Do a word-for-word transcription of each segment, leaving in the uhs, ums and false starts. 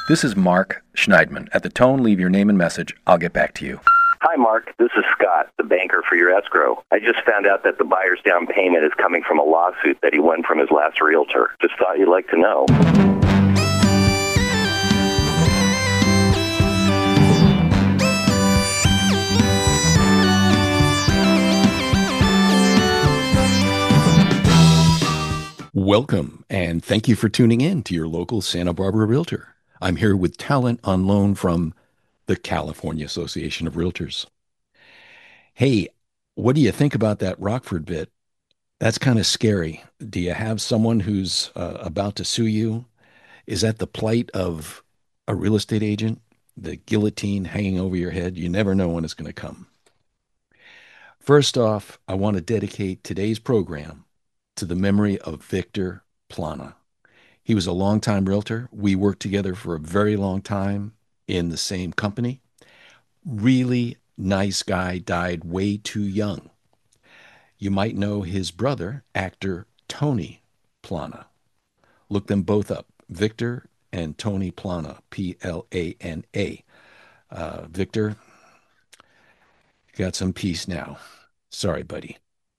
This is Mark Schneidman. At the tone, leave your name and message. I'll get back to you. Hi, Mark. This is Scott, the banker for your escrow. I just found out that the buyer's down payment is coming from a lawsuit that he won from his last realtor. Just thought you'd like to know. Welcome, and thank you for tuning in to your local Santa Barbara Realtor. I'm here with talent on loan from the California Association of Realtors. Hey, what do you think about that Rockford bit? That's kind of scary. Do you have someone who's uh, about to sue you? Is that the plight of a real estate agent? The guillotine hanging over your head? You never know when it's going to come. First off, I want to dedicate today's program to the memory of Victor Plana. He was a longtime realtor. We worked together for a very long time in the same company. Really nice guy, died way too young. You might know his brother, actor Tony Plana. Look them both up, Victor and Tony Plana, P L A N A. Uh, Victor, you got some peace now. Sorry, buddy.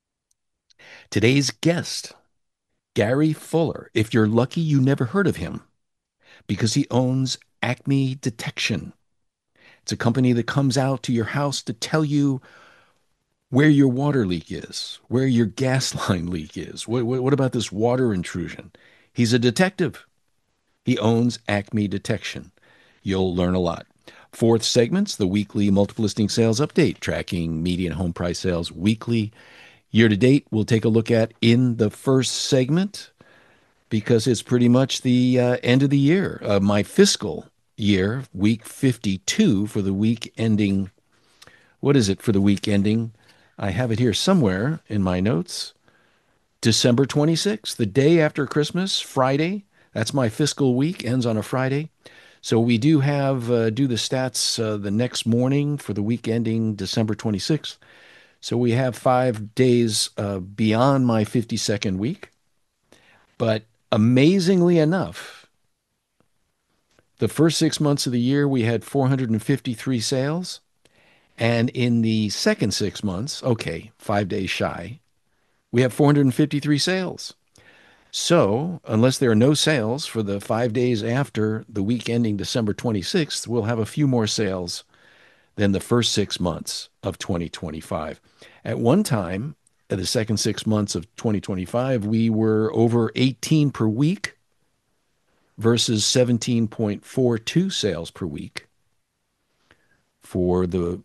Today's guest, Gary Fuller. If you're lucky, you never heard of him because he owns Acme Detection. It's a company that comes out to your house to tell you where your water leak is, where your gas line leak is. What, what, what about this water intrusion? He's a detective. He owns Acme Detection. You'll learn a lot. Fourth segment's the weekly multiple listing sales update, tracking median home price sales weekly. Year to date, we'll take a look at in the first segment because it's pretty much the uh, end of the year. Uh, my fiscal year, week fifty-two for the week ending. What is it for the week ending? I have it here somewhere in my notes. December twenty-sixth, the day after Christmas, Friday. That's my fiscal week, ends on a Friday. So we do have, uh, do the stats uh, the next morning for the week ending December twenty-sixth. So we have five days uh, beyond my fifty-second week. But amazingly enough, the first six months of the year, we had four hundred fifty-three sales. And in the second six months, okay, five days shy, we have four hundred fifty-three sales. So unless there are no sales for the five days after the week ending December twenty-sixth, we'll have a few more sales than the first six months of twenty twenty-five. At one time, at the second six months of twenty twenty-five, we were over eighteen per week versus seventeen point four two sales per week for the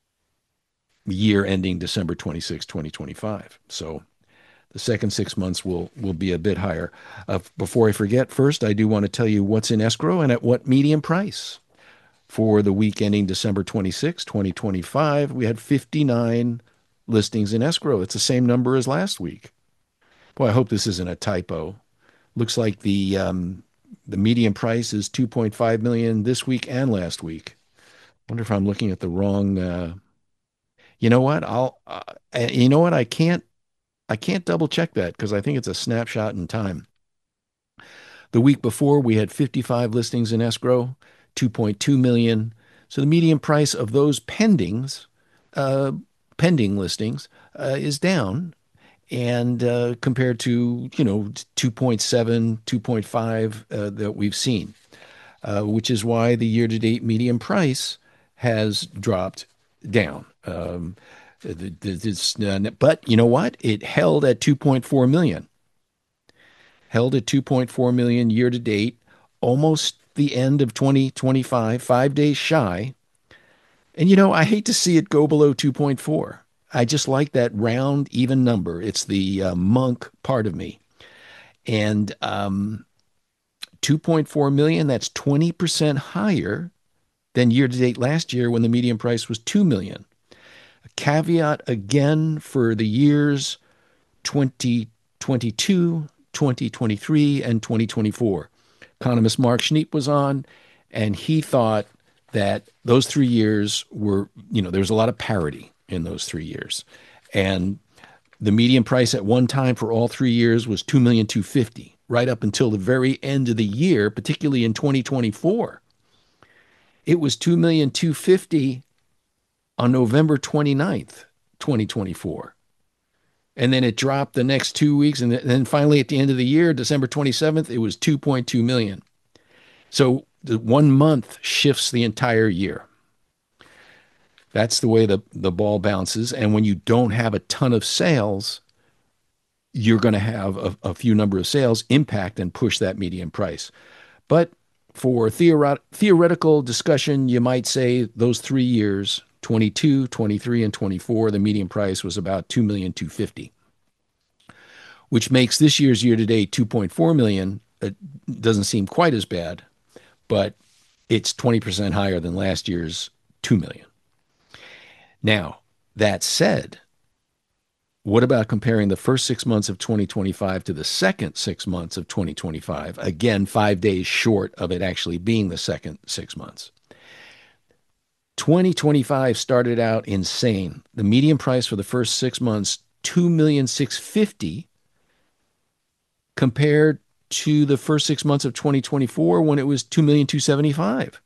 year ending December twenty-sixth, twenty twenty-five. So the second six months will, will be a bit higher. Uh, before I forget, first, I do want to tell you what's in escrow and at what median price. For the week ending December twenty-sixth, twenty twenty-five, we had fifty-nine listings in escrow. It's the same number as last week. Boy, I hope this isn't a typo. Looks like the um, the median price is two point five million dollars this week and last week. Wonder if I'm looking at the wrong. Uh... You know what? I'll. Uh, you know what? I can't. I can't double check that because I think it's a snapshot in time. The week before, we had fifty-five listings in escrow. two point two million dollars. So the median price of those pendings, uh, pending listings uh, is down, and uh, compared to, you know, two point seven, two point five uh, that we've seen, uh, which is why the year-to-date median price has dropped down. Um, this, uh, but you know what? It held at two point four million. Held at two point four million year-to-date, almost the end of twenty twenty-five, five days shy. And, you know, I hate to see it go below two point four. I just like that round, even number. It's the uh, monk part of me. And um, two point four million, that's twenty percent higher than year-to-date last year when the median price was two million. A caveat again for the years twenty twenty-two, twenty twenty-three, and twenty twenty-four. Economist Mark Schneep was on, and he thought that those three years were, you know, there was a lot of parity in those three years. And the median price at one time for all three years was two million two hundred fifty thousand dollars, right up until the very end of the year, particularly in twenty twenty-four. It was two million two hundred fifty thousand on November twenty-ninth, twenty twenty-four. And then it dropped the next two weeks. And then finally at the end of the year, December twenty-seventh, it was two point two million. So the one month shifts the entire year. That's the way the, the ball bounces. And when you don't have a ton of sales, you're going to have a, a few number of sales impact and push that median price. But for theoret- theoretical discussion, you might say those three years, twenty-two, twenty-three, and twenty-four, the median price was about two million two hundred fifty thousand, which makes this year's year-to-date two point four million. It doesn't seem quite as bad, but it's twenty percent higher than last year's two million. Now, that said, what about comparing the first six months of twenty twenty-five to the second six months of twenty twenty-five? Again, five days short of it actually being the second six months. twenty twenty-five started out insane. The median price for the first six months, two million six hundred fifty thousand, compared to the first six months of twenty twenty-four when it was two million two hundred seventy-five thousand.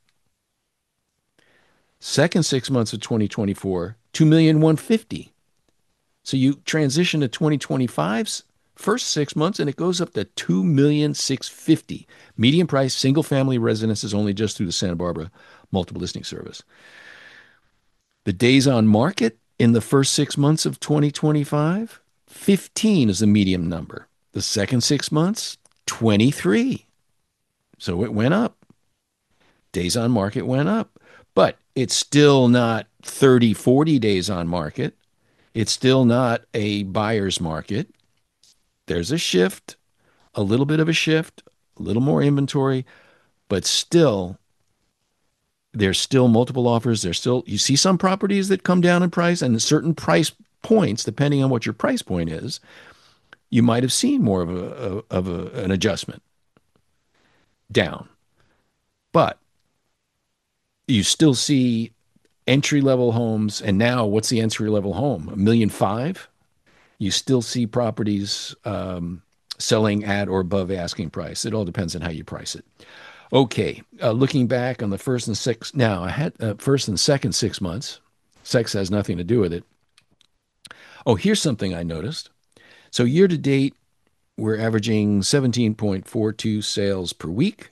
Second six months of twenty twenty-four, two million one hundred fifty thousand. So you transition to twenty twenty-five's first six months and it goes up to two million six hundred fifty thousand. Median price, single family residences only just through the Santa Barbara multiple listing service. The days on market in the first six months of twenty twenty-five, fifteen is the median number. The second six months, twenty-three. So it went up. Days on market went up. But it's still not thirty, forty days on market. It's still not a buyer's market. There's a shift, a little bit of a shift, a little more inventory, but still, there's still multiple offers. There's still, you see some properties that come down in price, and at certain price points, depending on what your price point is, you might have seen more of a of a, an adjustment down. But you still see entry-level homes, and now what's the entry-level home? A million five? You still see properties um, selling at or above asking price. It all depends on how you price it. Okay, uh, looking back on the first and six, now I had uh, first and second six months. Sex has nothing to do with it. Oh, here's something I noticed. So year to date, we're averaging seventeen point four two sales per week,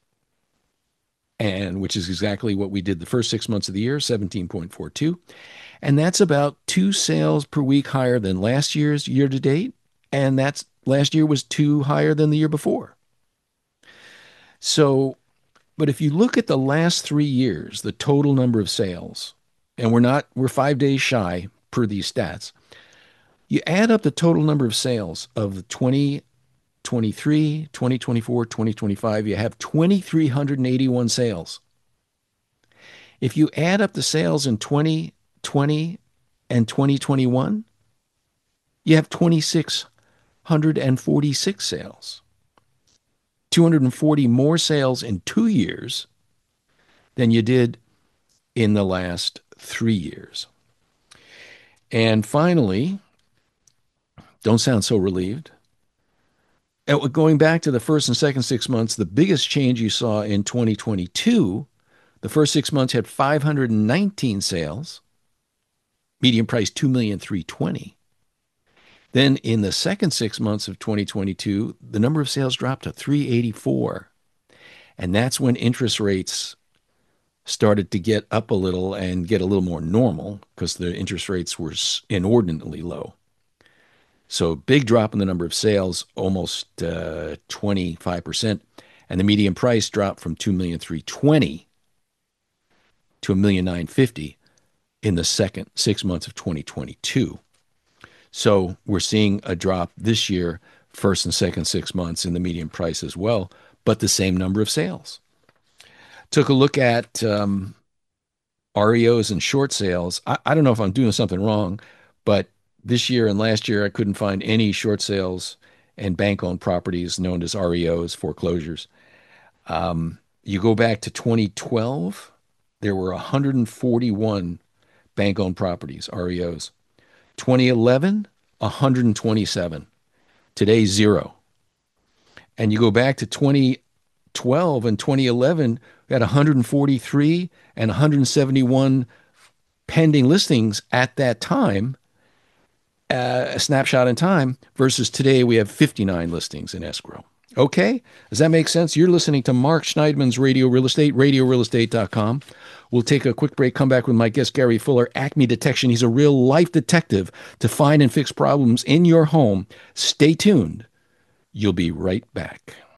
and which is exactly what we did the first six months of the year, seventeen point four two. And that's about two sales per week higher than last year's year to date. And that's last year was two higher than the year before. So, but if you look at the last three years, the total number of sales, and we're not, we're five days shy per these stats, you add up the total number of sales of the twenty twenty-three, twenty twenty-four, twenty twenty-five, you have two thousand three hundred eighty-one sales. If you add up the sales in twenty twenty and twenty twenty-one, you have two thousand six hundred forty-six sales. two hundred forty more sales in two years than you did in the last three years. And finally, don't sound so relieved. Going back to the first and second six months, the biggest change you saw in twenty twenty-two, the first six months had five hundred nineteen sales, median price two million three hundred twenty thousand. Then in the second six months of twenty twenty-two, the number of sales dropped to three hundred eighty-four. And that's when interest rates started to get up a little and get a little more normal because the interest rates were inordinately low. So big drop in the number of sales, almost uh, twenty-five percent. And the median price dropped from two million three hundred twenty thousand to one million nine hundred fifty thousand in the second six months of twenty twenty-two. So we're seeing a drop this year, first and second six months in the median price as well, but the same number of sales. Took a look at um, R E Os and short sales. I, I don't know if I'm doing something wrong, but this year and last year, I couldn't find any short sales and bank-owned properties known as R E Os, foreclosures. Um, you go back to twenty twelve, there were one hundred forty-one bank-owned properties, R E Os. twenty eleven, one hundred twenty-seven. Today, zero. And you go back to twenty twelve and twenty eleven, we had one hundred forty-three and one hundred seventy-one pending listings at that time, uh, a snapshot in time, versus today we have fifty-nine listings in escrow. Okay? Does that make sense? You're listening to Mark Schneidman's Radio Real Estate, radio real estate dot com. We'll take a quick break, come back with my guest, Gary Fuller, Acme Detection. He's a real-life detective to find and fix problems in your home. Stay tuned. You'll be right back.